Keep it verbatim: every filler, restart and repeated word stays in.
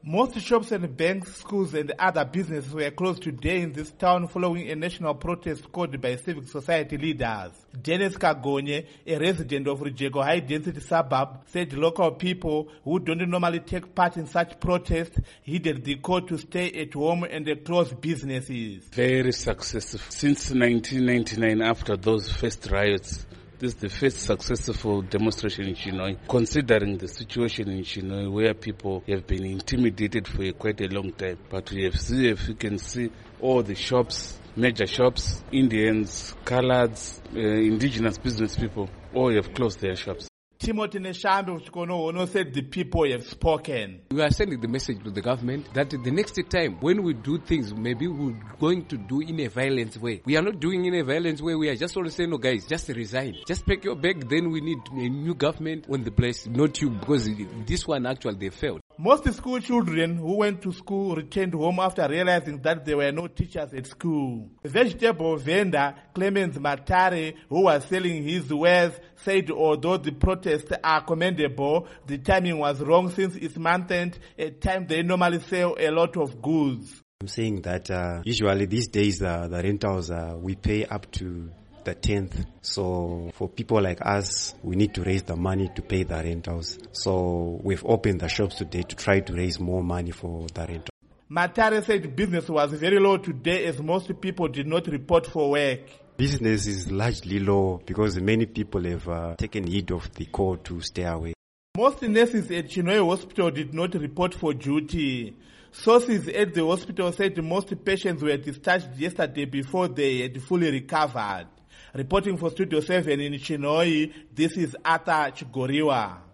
Most shops and banks, schools and other businesses were closed today in this town following a national protest called by civic society leaders. Dennis Kagonye, a resident of Rijeko high-density suburb, said local people who don't normally take part in such protests heeded the call to stay at home and close businesses. Very successful. Since nineteen ninety-nine, after those first riots, this is the first successful demonstration in Chinhoyi, considering the situation in Chinhoyi where people have been intimidated for a quite a long time. But we have see, if you can see, all the shops, major shops, Indians, Coloureds, uh, indigenous business people, all have closed their shops. Timothy Neshambe of Chikono Ono said the people have spoken. We are sending the message to the government that the next time when we do things, maybe we're going to do in a violent way. We are not doing in a violent way. We are just all saying, no guys, just resign. Just pack your bag. Then we need a new government on the place, not you, because this one actually they failed. Most school children who went to school returned home after realizing that there were no teachers at school. Vegetable vendor Clemens Matare, who was selling his wares, said although the protests are commendable, the timing was wrong since it's month end, a time they normally sell a lot of goods. I'm saying that uh, usually these days uh, the rentals, uh, we pay up to the tenth. So for people like us, we need to raise the money to pay the rentals. So we've opened the shops today to try to raise more money for the rental. Matare said business was very low today as most people did not report for work. Business is largely low because many people have uh, taken heed of the call to stay away. Most nurses at Chinhoyi Hospital did not report for duty. Sources at the hospital said most patients were discharged yesterday before they had fully recovered. Reporting for Studio seven in Chinhoyi, this is Arthur Chigoriwa.